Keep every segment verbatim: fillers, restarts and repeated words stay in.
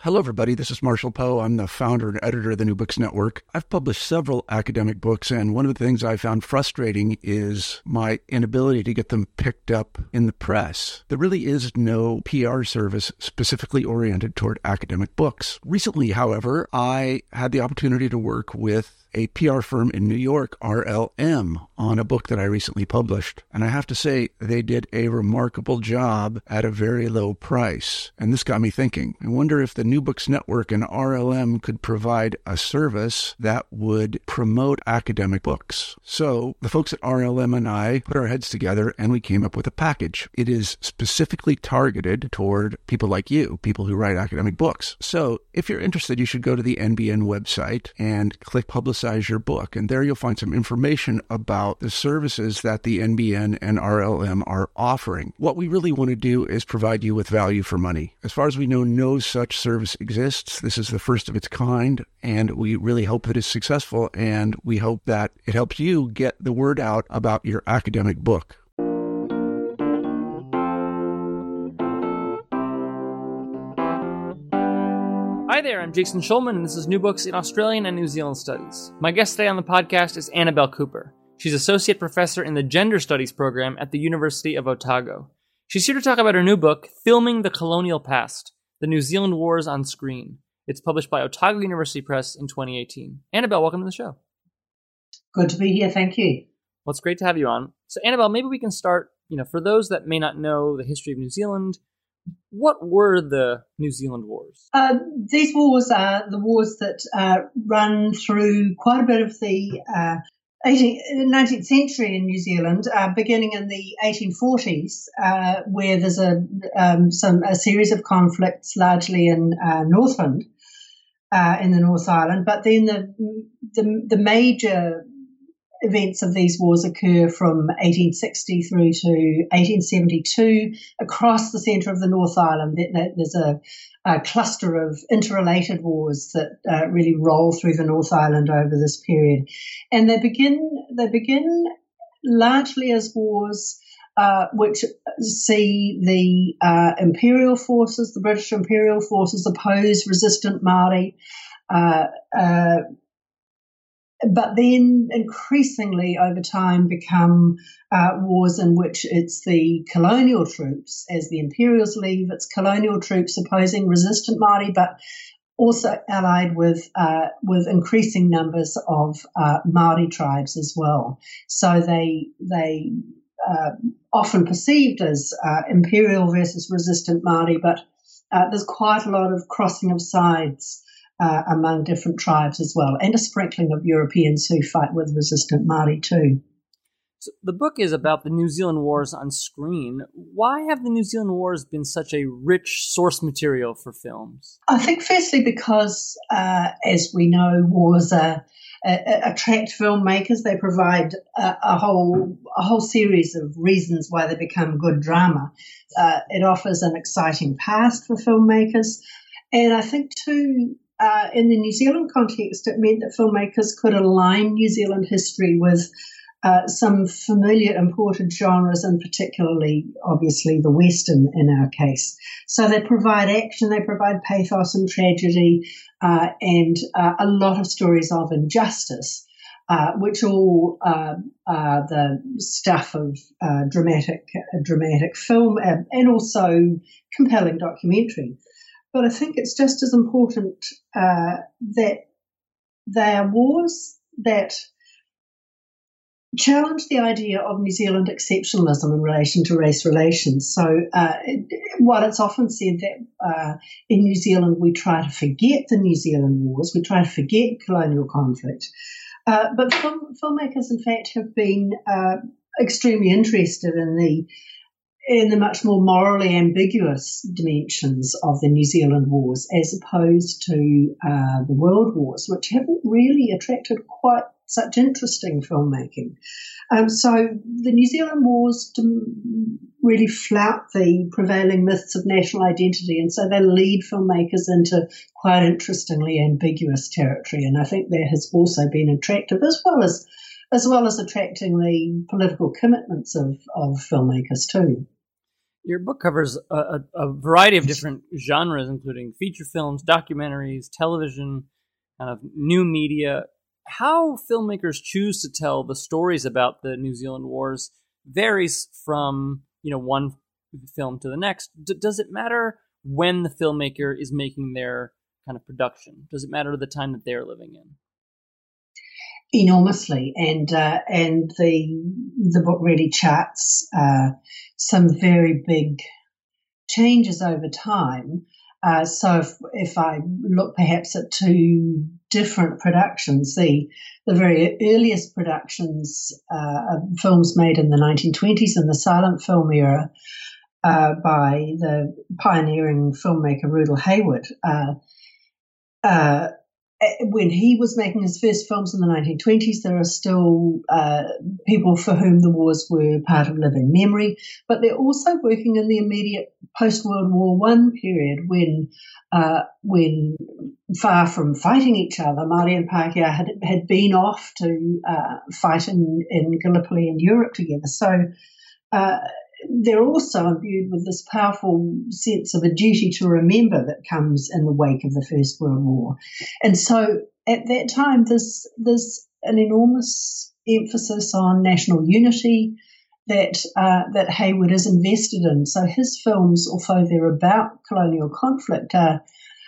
Hello, everybody. This is Marshall Poe. I'm the founder and editor of the New Books Network. I've published several academic books, and one of the things I found frustrating is my inability to get them picked up in the press. There really is no P R service specifically oriented toward academic books. Recently, however, I had the opportunity to work with a P R firm in New York, R L M, on a book that I recently published. And I have to say, they did a remarkable job at a very low price. And this got me thinking. I wonder if the New Books Network and R L M could provide a service that would promote academic books. So the folks at R L M and I put our heads together and we came up with a package. It is specifically targeted toward people like you, people who write academic books. So if you're interested, you should go to the N B N website and click Publicize your book. And there you'll find some information about the services that the N B N and R L M are offering. What we really want to do is provide you with value for money. As far as we know, no such service exists. This is the first of its kind, and we really hope that it's successful, and we hope that it helps you get the word out about your academic book. Hi there, I'm Jason Schulman, and this is New Books in Australian and New Zealand Studies. My guest today on the podcast is Annabelle Cooper. She's Associate Professor in the Gender Studies program at the University of Otago. She's here to talk about her new book, Filming the Colonial Past, The New Zealand Wars on Screen. It's published by Otago University Press in twenty eighteen. Annabelle, welcome to the show. Good to be here, thank you. Well, it's great to have you on. So, Annabelle, maybe we can start, you know, for those that may not know the history of New Zealand, what were the New Zealand Wars? Uh, these wars are the wars that uh, run through quite a bit of the uh, eighteenth, nineteenth century in New Zealand, uh, beginning in the eighteen forties, uh, where there's a um, some a series of conflicts, largely in uh, Northland, uh, in the North Island. But then the the, the major events of these wars occur from eighteen sixty through to eighteen seventy-two across the centre of the North Island. There's a, a cluster of interrelated wars that uh, really roll through the North Island over this period, and they begin they begin largely as wars uh, which see the uh, imperial forces, the British imperial forces, oppose resistant Māori. Uh, uh, But then increasingly over time become uh, wars in which it's the colonial troops, as the Imperials leave, it's colonial troops opposing resistant Māori, but also allied with uh, with increasing numbers of uh, Māori tribes as well. So they they uh, often perceived as uh, Imperial versus resistant Māori, but uh, there's quite a lot of crossing of sides Uh, among different tribes as well, and a sprinkling of Europeans who fight with resistant Māori too. So the book is about the New Zealand Wars on screen. Why have the New Zealand Wars been such a rich source material for films? I think firstly because, uh, as we know, wars are, uh, attract filmmakers. They provide a, a whole a whole series of reasons why they become good drama. Uh, it offers an exciting past for filmmakers, and I think too, Uh, in the New Zealand context, it meant that filmmakers could align New Zealand history with uh, some familiar imported genres, and particularly, obviously, the Western in our case. So they provide action, they provide pathos and tragedy, uh, and uh, a lot of stories of injustice, uh, which all uh, are the stuff of uh, dramatic, uh, dramatic film and, and also compelling documentary. But I think it's just as important uh, that they are wars that challenge the idea of New Zealand exceptionalism in relation to race relations. So uh, while it's often said that uh, in New Zealand we try to forget the New Zealand wars, we try to forget colonial conflict, uh, but film, filmmakers in fact have been uh, extremely interested in the in the much more morally ambiguous dimensions of the New Zealand wars, as opposed to uh, the World Wars, which haven't really attracted quite such interesting filmmaking. Um, so the New Zealand wars really flout the prevailing myths of national identity, and so they lead filmmakers into quite interestingly ambiguous territory. And I think that has also been attractive, as well as as well as attracting the political commitments of, of filmmakers too. Your book covers a, a, a variety of different genres, including feature films, documentaries, television, kind of new media. How filmmakers choose to tell the stories about the New Zealand Wars varies from, you know, one film to the next. D- does it matter when the filmmaker is making their kind of production? Does it matter the time that they're living in? Enormously, and uh, and the the book really charts uh, some very big changes over time. Uh, so if, if I look perhaps at two different productions, the the very earliest productions uh, of films made in the nineteen twenties in the silent film era uh, by the pioneering filmmaker Rudel Hayward. Uh, uh, When he was making his first films in the nineteen twenties, there are still uh, people for whom the wars were part of living memory, but they're also working in the immediate post-World War One period when, uh, when far from fighting each other, Māori and Pākehā had, had been off to uh, fight in, in Gallipoli and Europe together. So uh, they're also imbued with this powerful sense of a duty to remember that comes in the wake of the First World War. And so at that time, there's, there's an enormous emphasis on national unity that uh, that Hayward is invested in. So his films, although they're about colonial conflict, are,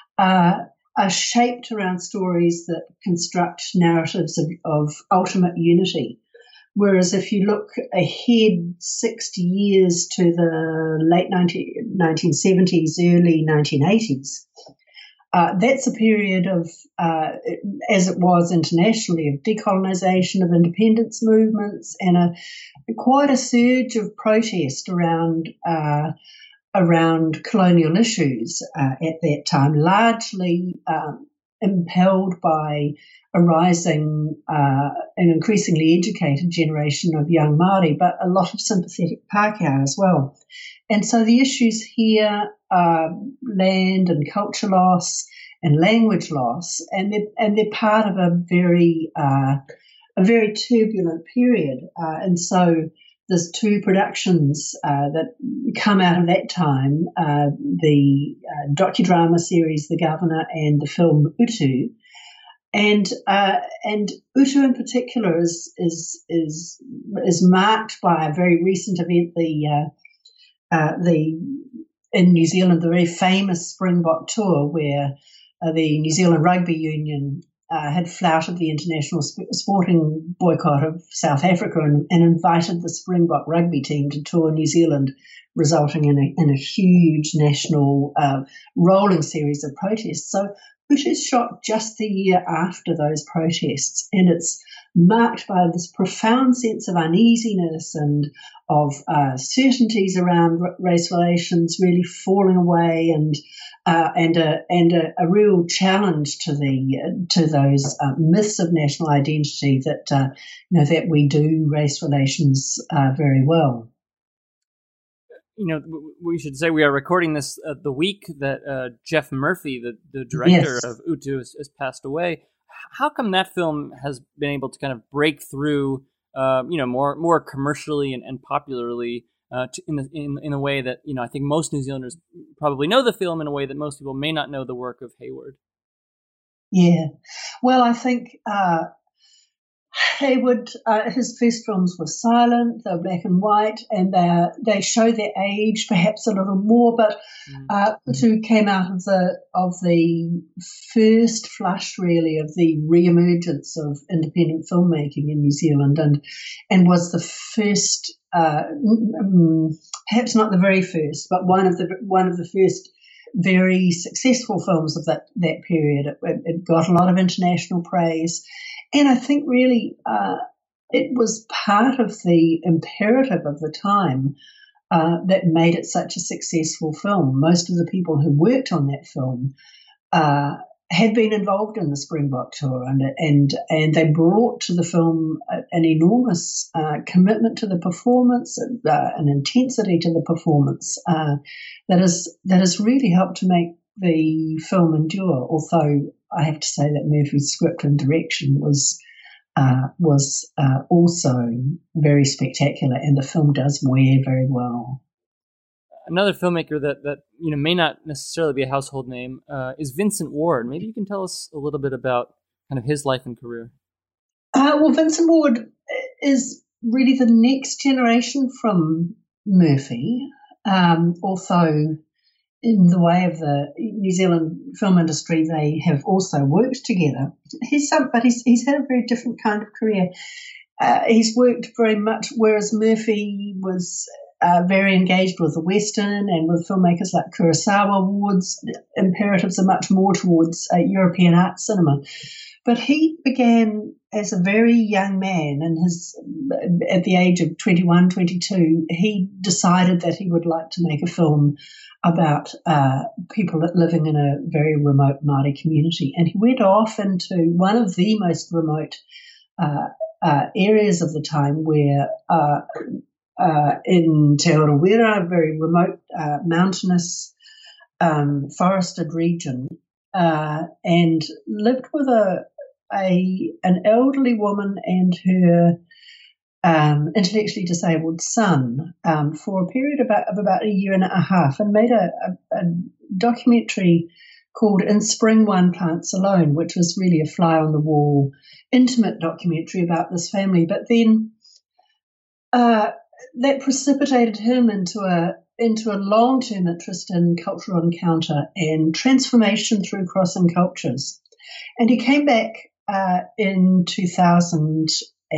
uh, are shaped around stories that construct narratives of, of ultimate unity. Whereas if you look ahead sixty years to the late nineteen seventies, early nineteen eighties, uh, that's a period of, uh, as it was internationally, of decolonisation, of independence movements, and a quite a surge of protest around uh, around colonial issues uh, at that time, largely um, impelled by a rising uh, and increasingly educated generation of young Māori, but a lot of sympathetic Pākehā as well. And so the issues here are land and culture loss and language loss, and they're, and they're part of a very uh, a very turbulent period. Uh, and so there's two productions uh, that come out of that time, uh, the uh, docudrama series The Governor and the film Utu. And uh, and Utu in particular is is is is marked by a very recent event, the uh, uh, the in New Zealand, the very famous Springbok tour, where uh, the New Zealand Rugby Union uh, had flouted the international sp- sporting boycott of South Africa and, and invited the Springbok rugby team to tour New Zealand, resulting in a, in a huge national uh, rolling series of protests. So Utu is shot just the year after those protests, and it's marked by this profound sense of uneasiness and of uh, certainties around r- race relations really falling away, and uh, and a and a, a real challenge to the uh, to those uh, myths of national identity that uh, you know that we do race relations uh, very well. You know, we should say we are recording this uh, the week that uh, Jeff Murphy, the, the director Yes. of Utu, has, has passed away. How come that film has been able to kind of break through, uh, you know, more more commercially and, and popularly uh, to, in, the, in in a way that, you know, I think most New Zealanders probably know the film in a way that most people may not know the work of Hayward? Yeah, well, I think uh, Hayward, uh, his first films were silent, they were black and white, and they they show their age perhaps a little more. But uh, Utu came out of the of the first flush, really, of the re-emergence of independent filmmaking in New Zealand, and and was the first, uh, perhaps not the very first, but one of the one of the first very successful films of that that period. It, it got a lot of international praise. And I think really uh, it was part of the imperative of the time uh, that made it such a successful film. Most of the people who worked on that film uh, had been involved in the Springbok tour, and and and they brought to the film an enormous uh, commitment to the performance, uh, an intensity to the performance uh, that is that has really helped to make the film endure. Although I have to say that Murphy's script and direction was uh, was uh, also very spectacular, and the film does wear very well. another filmmaker that, that you know may not necessarily be a household name uh, is Vincent Ward. Maybe you can tell us a little bit about kind of his life and career. Uh, well, Vincent Ward is really the next generation from Murphy, um, although in the way of the New Zealand film industry, they have also worked together. He's some, but he's he's had a very different kind of career. Uh, he's worked very much, whereas Murphy was uh, very engaged with the Western and with filmmakers like Kurosawa. Ward's imperatives are much more towards uh, European art cinema. But he began as a very young man, and his at the age of twenty-one, twenty-two, he decided that he would like to make a film about uh, people living in a very remote Māori community. And he went off into one of the most remote uh, uh, areas of the time, where uh, uh, in Te Arawera, a very remote, uh, mountainous, um, forested region, uh, and lived with a A, an elderly woman and her um, intellectually disabled son um, for a period about, of about a year and a half, and made a, a, a documentary called In Spring One Plants Alone, which was really a fly-on-the-wall, intimate documentary about this family. But then uh, that precipitated him into a into a long-term interest in cultural encounter and transformation through crossing cultures. And he came back Uh, in two thousand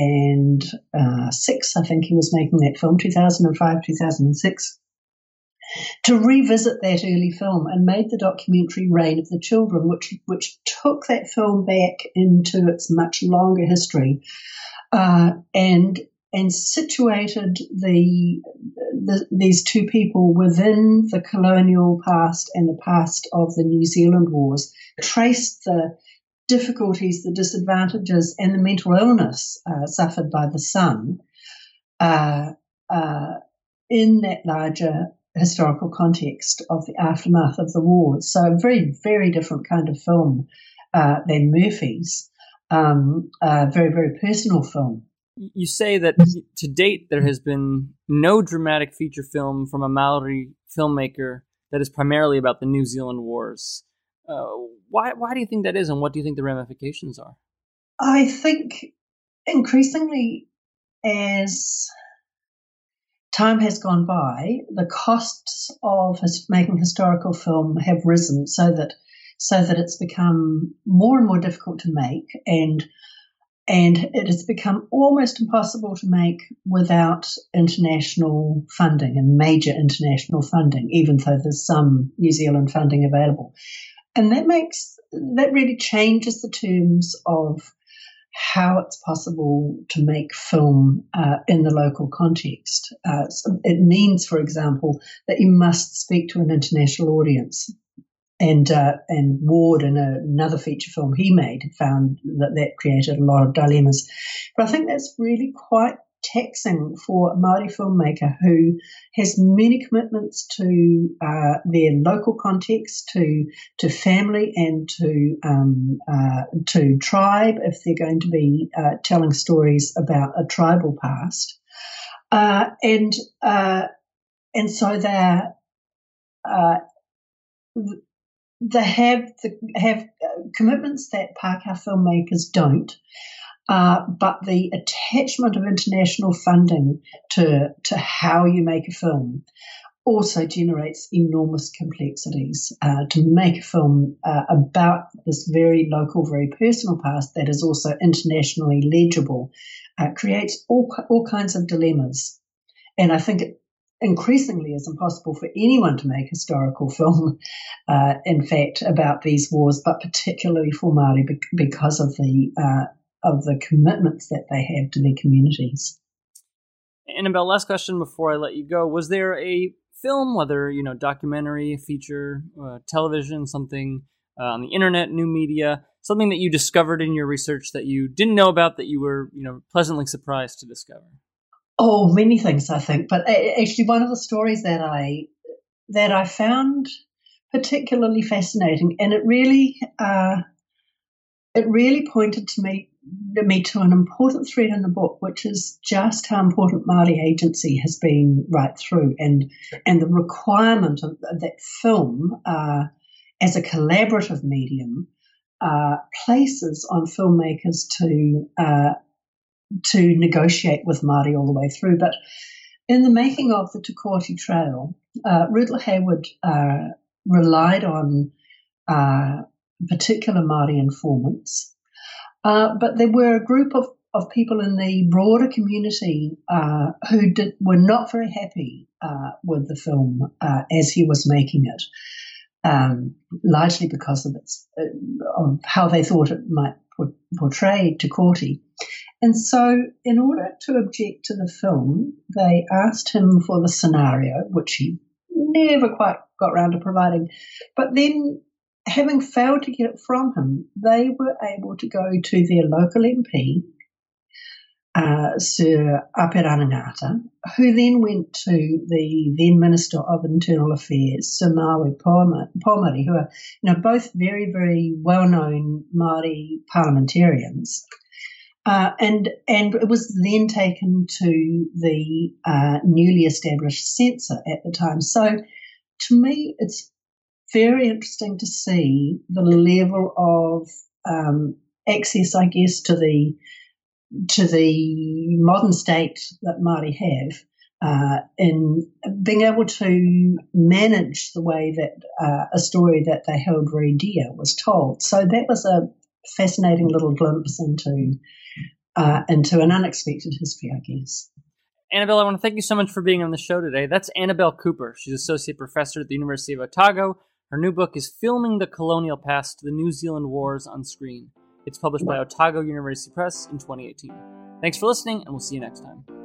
six, I think he was making that film, two thousand five, two thousand six, to revisit that early film, and made the documentary Reign of the Children, which which took that film back into its much longer history uh, and and situated the, the these two people within the colonial past and the past of the New Zealand wars, traced the difficulties, the disadvantages, and the mental illness uh, suffered by the son uh, uh, in that larger historical context of the aftermath of the war. So a very, very different kind of film uh, than Murphy's, um, a very, very personal film. You say that to date there has been no dramatic feature film from a Maori filmmaker that is primarily about the New Zealand wars. Uh, why why do you think that is, and what do you think the ramifications are? I think increasingly, as time has gone by, the costs of his, making historical film have risen, so that so that it's become more and more difficult to make, and and it has become almost impossible to make without international funding and major international funding, even though there's some New Zealand funding available. And that makes that really changes the terms of how it's possible to make film uh, in the local context. Uh, so it means, for example, that you must speak to an international audience. And uh, and Ward, in a, another feature film he made, found that that created a lot of dilemmas. But I think that's really quite taxing for a Māori filmmaker who has many commitments to uh, their local context, to to family, and to um, uh, to tribe, if they're going to be uh, telling stories about a tribal past, uh, and uh, and so they're uh, they have the, have commitments that Pākehā filmmakers don't. Uh, but the attachment of international funding to to how you make a film also generates enormous complexities. Uh, to make a film uh, about this very local, very personal past that is also internationally legible uh, creates all all kinds of dilemmas. And I think it increasingly is impossible for anyone to make historical film, uh, in fact, about these wars, but particularly for Māori because of the uh, of the commitments that they have to their communities. Annabelle, last question before I let you go. Was there a film, whether, you know, documentary, feature, uh, television, something uh, on the internet, new media, something that you discovered in your research that you didn't know about that you were, you know, pleasantly surprised to discover? Oh, many things, I think. But actually one of the stories that I that I found particularly fascinating, and it really uh, it really pointed to me me to an important thread in the book, which is just how important Māori agency has been right through, and and the requirement of that film uh, as a collaborative medium uh, places on filmmakers to uh, to negotiate with Māori all the way through. But in the making of the Te Kooti Trail, uh, Rudolph Hayward uh, relied on uh, particular Māori informants, uh, but there were a group of, of people in the broader community uh, who did, were not very happy uh, with the film uh, as he was making it, um, largely because of, its, uh, of how they thought it might portray Te Kooti. And so in order to object to the film, they asked him for the scenario, which he never quite got around to providing. But then, having failed to get it from him, they were able to go to their local M P, uh, Sir Apiranangata, who then went to the then Minister of Internal Affairs, Sir Maui Pomari, who are you know, both very, very well-known Māori parliamentarians. Uh, and and it was then taken to the uh, newly established censor at the time. So to me, it's very interesting to see the level of um, access, I guess, to the to the modern state that Māori have uh, in being able to manage the way that uh, a story that they held very dear was told. So that was a fascinating little glimpse into uh, into an unexpected history, I guess. Annabelle, I want to thank you so much for being on the show today. That's Annabelle Cooper. She's Associate Professor at the University of Otago. Her new book is Filming the Colonial Past, the New Zealand Wars on Screen. It's published by Otago University Press in twenty eighteen. Thanks for listening, and we'll see you next time.